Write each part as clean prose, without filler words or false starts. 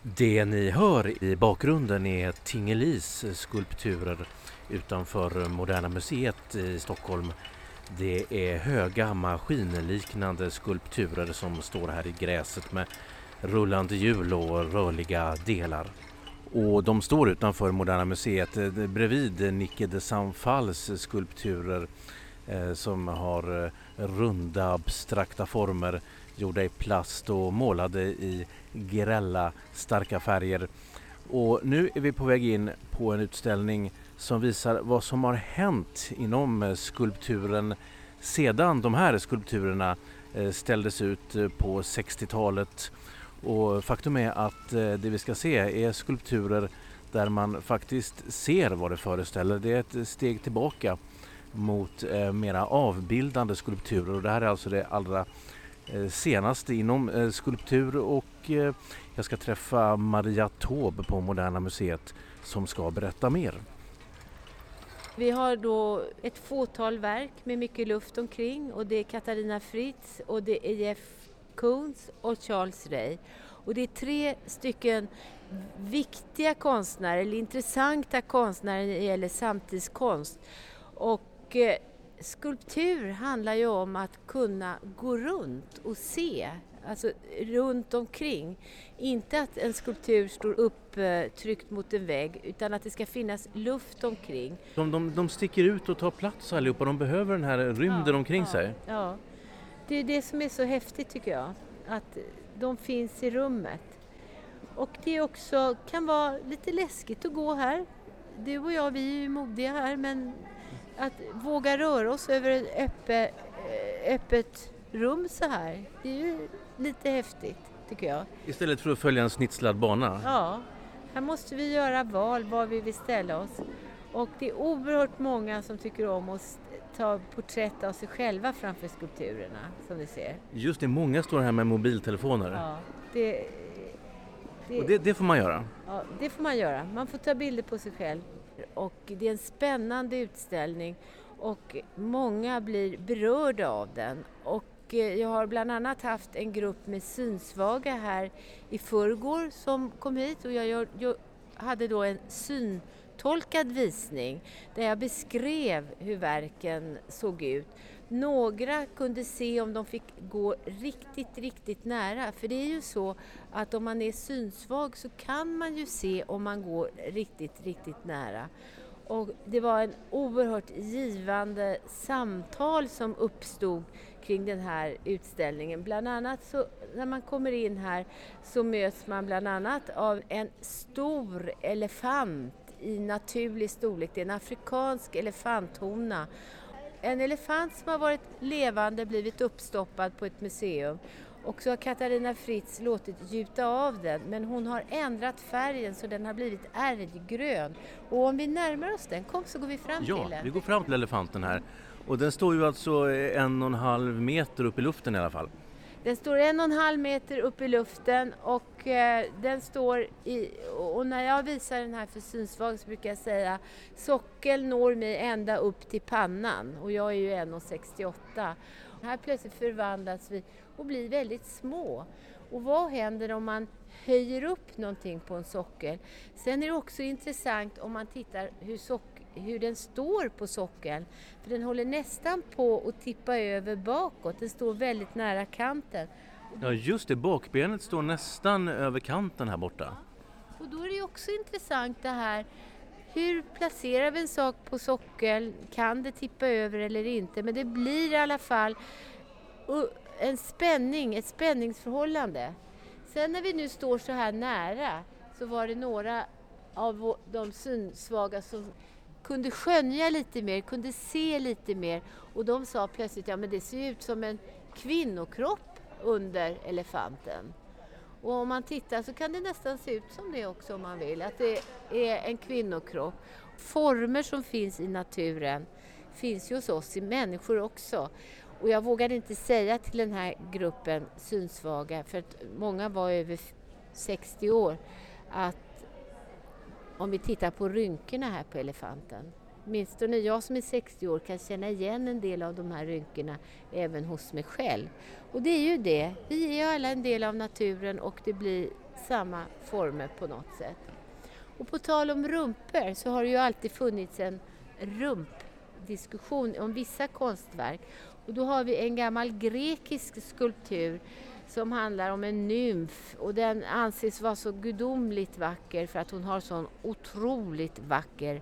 Det ni hör i bakgrunden är Tingelis skulpturer utanför Moderna Museet i Stockholm. Det är höga maskinliknande skulpturer som står här i gräset med rullande hjul och rörliga delar. Och de står utanför Moderna Museet bredvid Nicke de Samfals skulpturer som har runda abstrakta former gjorda i plast och målade i grälla starka färger. Och nu är vi på väg in på en utställning som visar vad som har hänt inom skulpturen sedan de här skulpturerna ställdes ut på 60-talet. Och faktum är att det vi ska se är skulpturer där man faktiskt ser vad det föreställer. Det är ett steg tillbaka mot mera avbildande skulpturer, och det här är alltså det allra senaste inom skulptur, och jag ska träffa Maria Taube på Moderna Museet som ska berätta mer. Vi har då ett fåtal verk med mycket luft omkring, och det är Katharina Fritz och det är Jeff Koons och Charles Ray. Och det är 3 stycken viktiga konstnärer eller intressanta konstnärer när det gäller samtidskonst. Och skulptur handlar ju om att kunna gå runt och se, alltså runt omkring. Inte att en skulptur står upptryckt mot en vägg, utan att det ska finnas luft omkring. De sticker ut och tar plats allihopa, de behöver den här rymden omkring sig. Ja, det är det som är så häftigt tycker jag, att de finns i rummet. Och det också kan vara lite läskigt att gå här. Du och jag, vi är ju modiga här, men att våga röra oss över ett öppet rum så här, det är ju lite häftigt tycker jag. Istället för att följa en snitslad bana. Ja, här måste vi göra val var vi vill ställa oss. Och det är oerhört många som tycker om att ta porträtt av sig själva framför skulpturerna som vi ser. Just det, många står här med mobiltelefoner. Ja, och det får man göra? Ja, det får man göra. Man får ta bilder på sig själv. Och det är en spännande utställning och många blir berörda av den. Och jag har bland annat haft en grupp med synsvaga här i förrgår som kom hit, och jag hade då en syntolkad visning där jag beskrev hur verken såg ut. Några kunde se om de fick gå riktigt nära, för det är ju så att om man är synsvag så kan man ju se om man går riktigt nära. Och det var en oerhört givande samtal som uppstod kring den här utställningen. Bland annat så när man kommer in här så möts man bland annat av en stor elefant i naturlig storlek. Det är en afrikansk elefanthona. En elefant som har varit levande blivit uppstoppad på ett museum. Och så har Katharina Fritz låtit gjuta av den, men hon har ändrat färgen så den har blivit ärggrön. Och om vi närmar oss den, så går vi fram till den. Ja, vi går fram till elefanten här. Och den står ju alltså 1,5 meter upp i luften i alla fall. Den står 1,5 meter upp i luften och den står och när jag visar den här för synsvag så brukar jag säga sockel når mig ända upp till pannan, och jag är ju 1,68. Här plötsligt förvandlas vi och blir väldigt små. Och vad händer om man höjer upp någonting på en sockel? Sen är det också intressant om man tittar hur den står på sockeln. För den håller nästan på att tippa över bakåt. Den står väldigt nära kanten. Ja just det, bakbenet står nästan över kanten här borta. Och då är det också intressant det här. Hur placerar vi en sak på sockeln? Kan det tippa över eller inte? Men det blir i alla fall en spänning, ett spänningsförhållande. Sen när vi nu står så här nära så var det några av de synsvaga som kunde skönja lite mer, kunde se lite mer. Och de sa plötsligt, ja men det ser ut som en kvinnokropp under elefanten. Och om man tittar så kan det nästan se ut som det också om man vill. Att det är en kvinnokropp. Former som finns i naturen finns ju hos oss i människor också. Och jag vågade inte säga till den här gruppen synsvaga, för att många var över 60 år, att om vi tittar på rynkorna här på elefanten. Åtminstone jag som är 60 år kan känna igen en del av de här rynkorna även hos mig själv. Och det är ju det. Vi är ju alla en del av naturen och det blir samma former på något sätt. Och på tal om rumpor så har det ju alltid funnits en rumpdiskussion om vissa konstverk. Och då har vi en gammal grekisk skulptur som handlar om en nymf, och den anses vara så gudomligt vacker för att hon har sån otroligt vacker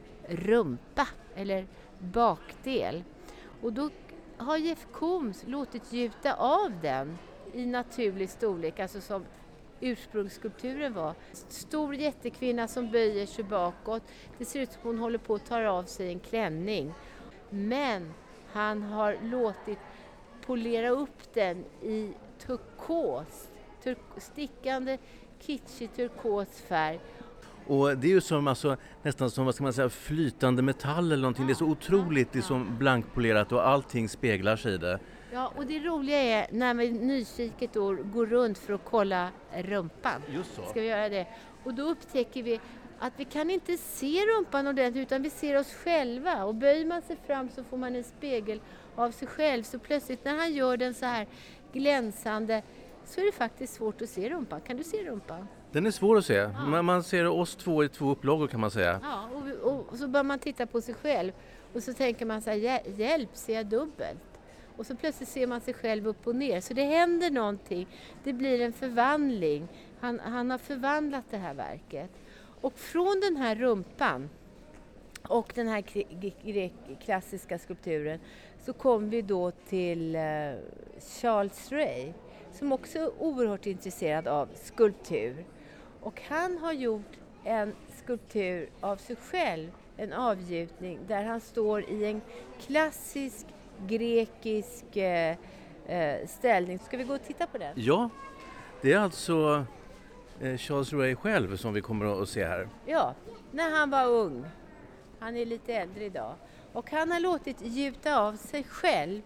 rumpa eller bakdel. Och då har Jeff Koons låtit gjuta av den i naturlig storlek, alltså som ursprungsskulpturen var. Stor jättekvinna som böjer sig bakåt. Det ser ut som hon håller på att ta av sig en klänning. Men han har låtit polera upp den i turkos, stickande kitschig turkos färg. Och det är ju som, alltså, nästan som, vad ska man säga, flytande metall eller någonting. Det är så otroligt liksom blankpolerat och allting speglar sig i det. Ja, och det roliga är när vi nyfiket då går runt för att kolla rumpan. Just så. Ska vi göra det? Och då upptäcker vi att vi kan inte se rumpan ordentligt utan vi ser oss själva. Och böjer man sig fram så får man en spegel av sig själv. Så plötsligt när han gör den så här glänsande så är det faktiskt svårt att se rumpan. Kan du se rumpan? Den är svår att se. Ja. Man ser oss två i två upplagor kan man säga. Ja, och så börjar man titta på sig själv. Och så tänker man så här, hjälp, ser jag dubbelt? Och så plötsligt ser man sig själv upp och ner. Så det händer någonting. Det blir en förvandling. Han har förvandlat det här verket. Och från den här rumpan och den här klassiska skulpturen så kom vi då till Charles Ray som också är oerhört intresserad av skulptur. Och han har gjort en skulptur av sig själv, en avgjutning där han står i en klassisk grekisk ställning. Ska vi gå och titta på den? Ja, det är alltså Charles Ray själv som vi kommer att se här. Ja, när han var ung. Han är lite äldre idag. Och han har låtit gjuta av sig själv.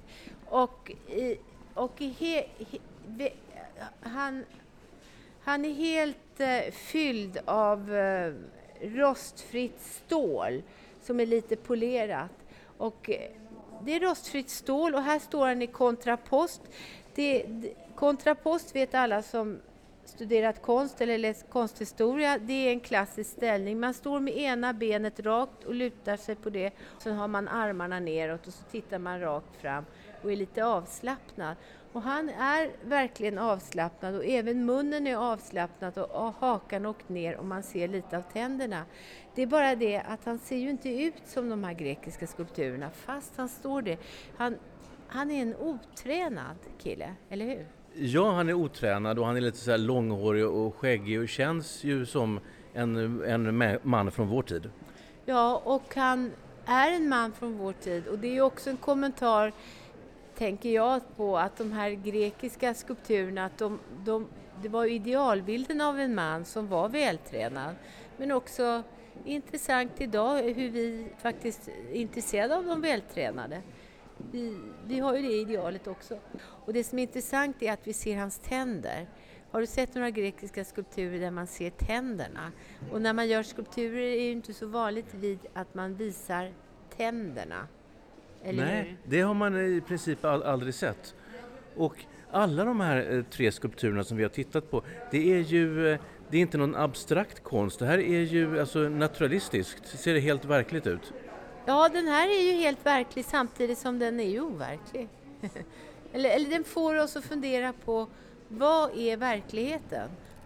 Han är helt fylld av rostfritt stål som är lite polerat. Och det är rostfritt stål och här står han i kontrapost. Kontrapost vet alla som studerat konst eller läst konsthistoria. Det är en klassisk ställning. Man står med ena benet rakt och lutar sig på det. Sen har man armarna neråt och så tittar man rakt fram och är lite avslappnad. Och han är verkligen avslappnad och även munnen är avslappnad och hakan åkt ner och man ser lite av tänderna. Det är bara det att han ser ju inte ut som de här grekiska skulpturerna fast han står det. Han är en otränad kille, eller hur? Ja, han är otränad och han är lite så här långhårig och skäggig och känns ju som en man från vår tid. Ja, och han är en man från vår tid och det är också en kommentar, tänker jag, på att de här grekiska skulpturerna, att det var idealbilden av en man som var vältränad. Men också intressant idag hur vi faktiskt är intresserade av de vältränade. Vi har ju det idealet också. Och det som är intressant är att vi ser hans tänder. Har du sett några grekiska skulpturer där man ser tänderna? Och när man gör skulpturer är det ju inte så vanligt vid att man visar tänderna. Eller Nej, hur? det har man i princip aldrig sett. Och alla de här 3 skulpturerna som vi har tittat på, det är inte någon abstrakt konst. Det här är ju alltså naturalistiskt. Det ser helt verkligt ut. Ja, den här är ju helt verklig samtidigt som den är ju overklig. eller den får oss att fundera på vad är verkligheten?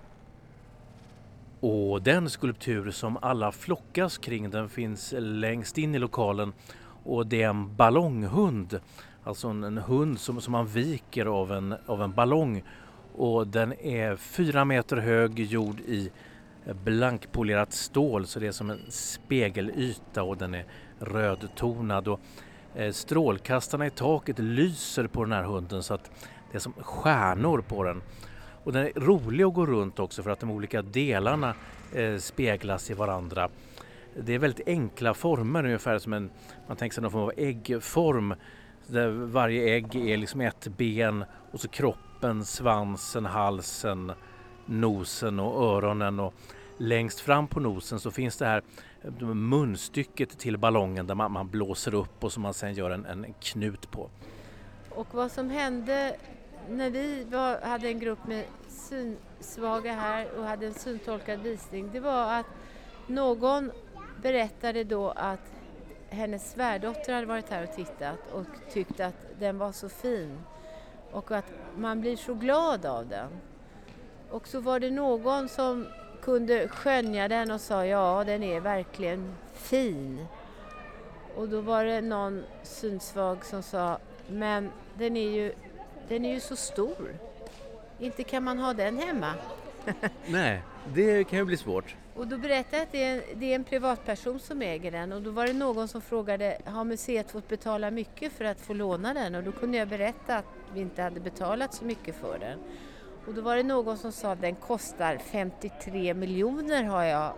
Och den skulptur som alla flockas kring, den finns längst in i lokalen. Och det är en ballonghund. Alltså en hund som man viker av en ballong. Och den är 4 meter hög, gjord i blankpolerat stål. Så det är som en spegelyta och den är rödtonad. Och strålkastarna i taket lyser på den här hunden så att det är som stjärnor på den. Och den är rolig att gå runt också för att de olika delarna speglas i varandra. Det är väldigt enkla former, ungefär som man tänker sig någon form av äggform. Där varje ägg är liksom ett ben och så kroppen, svansen, halsen, nosen och öronen. Och längst fram på nosen så finns det här munstycket till ballongen där man blåser upp och som man sen gör en knut på. Och vad som hände när vi hade en grupp med synsvaga här och hade en syntolkad visning, det var att någon berättade då att hennes svärdotter hade varit här och tittat och tyckte att den var så fin och att man blir så glad av den. Och så var det någon som kunde skönja den och sa ja, den är verkligen fin. Och då var det någon synsvag som sa, men den är ju så stor. Inte kan man ha den hemma. Nej, det kan ju bli svårt. Och då berättade jag att det är en privatperson som äger den. Och då var det någon som frågade, har museet fått betala mycket för att få låna den? Och då kunde jag berätta att vi inte hade betalat så mycket för den. Och då var det någon som sa att den kostar 53 miljoner har jag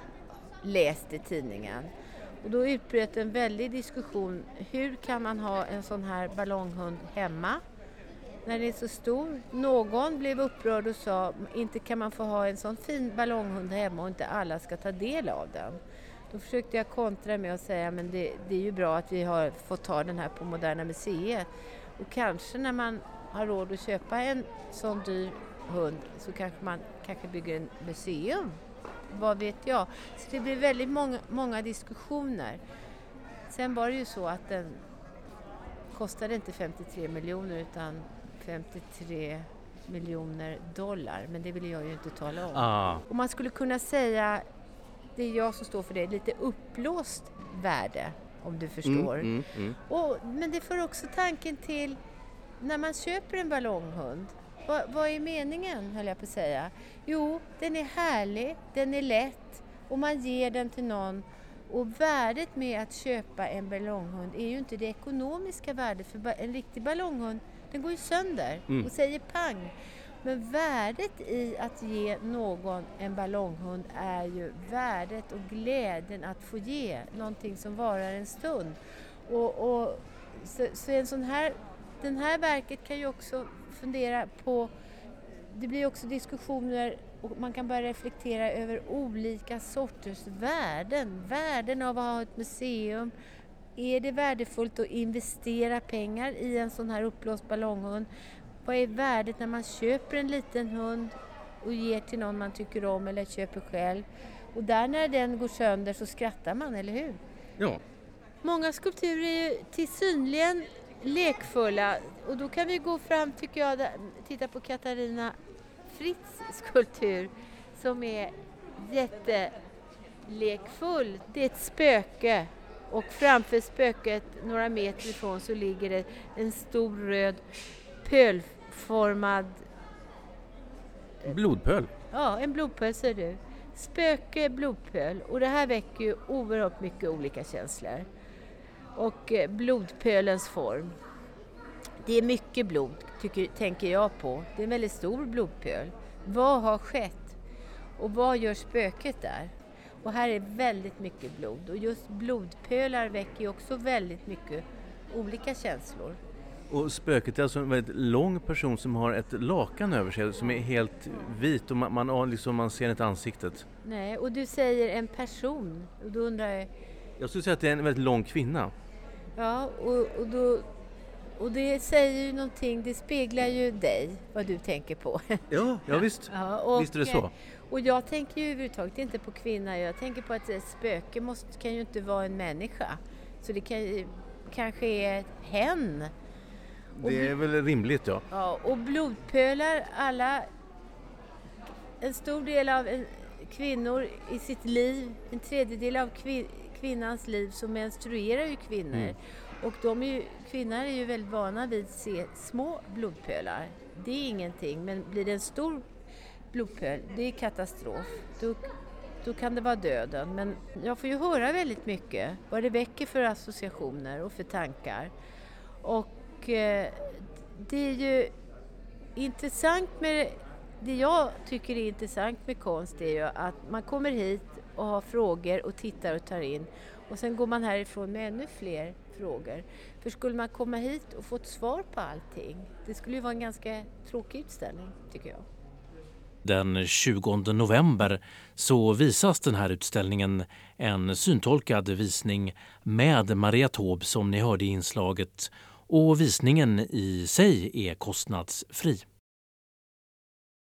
läst i tidningen. Och då utbröt en väldig diskussion. Hur kan man ha en sån här ballonghund hemma när det är så stor? Någon blev upprörd och sa, inte kan man få ha en sån fin ballonghund hemma och inte alla ska ta del av den. Då försökte jag kontra med att säga, men det är ju bra att vi har fått ta den här på Moderna Museet. Och kanske när man har råd att köpa en sån dyr hund så kanske man bygger en museum. Vad vet jag. Så det blev väldigt många diskussioner. Sen var det ju så att den kostade inte 53 miljoner utan 53 miljoner dollar. Men det vill jag ju inte tala om. Och man skulle kunna säga, det är jag som står för det, lite uppblåst värde om du förstår. Men det får också tanken till när man köper en ballonghund. Vad är meningen, höll jag på att säga? Jo, den är härlig, den är lätt och man ger den till någon. Och värdet med att köpa en ballonghund är ju inte det ekonomiska värdet. För en riktig ballonghund, den går ju sönder och säger pang. Men värdet i att ge någon en ballonghund är ju värdet och glädjen att få ge någonting som varar en stund. Så en sån här, den här verket kan ju också fundera på, det blir också diskussioner och man kan börja reflektera över olika sorters värden av att ha ett museum. Är det värdefullt att investera pengar i en sån här uppblåst ballonghund? Vad är värdet när man köper en liten hund och ger till någon man tycker om eller köper själv? Och där när den går sönder så skrattar man, eller hur? Ja. Många skulpturer är ju till synligen lekfulla och då kan vi gå fram, tycker jag, titta på Katarina Fritz skulptur som är jättelekfull. Det är ett spöke och framför spöket några meter ifrån så ligger det en stor röd pölformad Blodpöl. Ja, en blodpöl ser du. Spöke, blodpöl. Och det här väcker ju oerhört mycket olika känslor. Och blodpölens form. Det är mycket blod, tänker jag på. Det är en väldigt stor blodpöl. Vad har skett? Och vad gör spöket där? Och här är väldigt mycket blod. Och just blodpölar väcker ju också väldigt mycket olika känslor. Och spöket är alltså en väldigt lång person som har ett lakan över sig som är helt vit och man ser inte ansiktet. Nej, och du säger en person. Och då undrar jag skulle säga att det är en väldigt lång kvinna. Ja, och det säger ju någonting, det speglar ju dig, vad du tänker på. Ja visst. Ja, visst är det så. Och jag tänker ju överhuvudtaget inte på kvinna, jag tänker på att ett spöke kan ju inte vara en människa. Så det kanske är ett hen. Det är väl rimligt, ja. Ja, och blodpölar, en stor del av kvinnor i sitt liv, en tredjedel av kvinnans liv så menstruerar ju kvinnor. Och kvinnor är ju väldigt vana vid att se små blodpölar. Det är ingenting, men blir det en stor blodpöl, det är katastrof. Då kan det vara döden. Men jag får ju höra väldigt mycket vad det väcker för associationer och för tankar. Och det är ju intressant med det jag tycker är intressant med konst är ju att man kommer hit och har frågor och tittar och tar in. Och sen går man härifrån med ännu fler frågor. För skulle man komma hit och få ett svar på allting, det skulle ju vara en ganska tråkig utställning, tycker jag. Den 20 november så visas den här utställningen, en syntolkad visning med Maria Taube som ni hörde i inslaget. Och visningen i sig är kostnadsfri.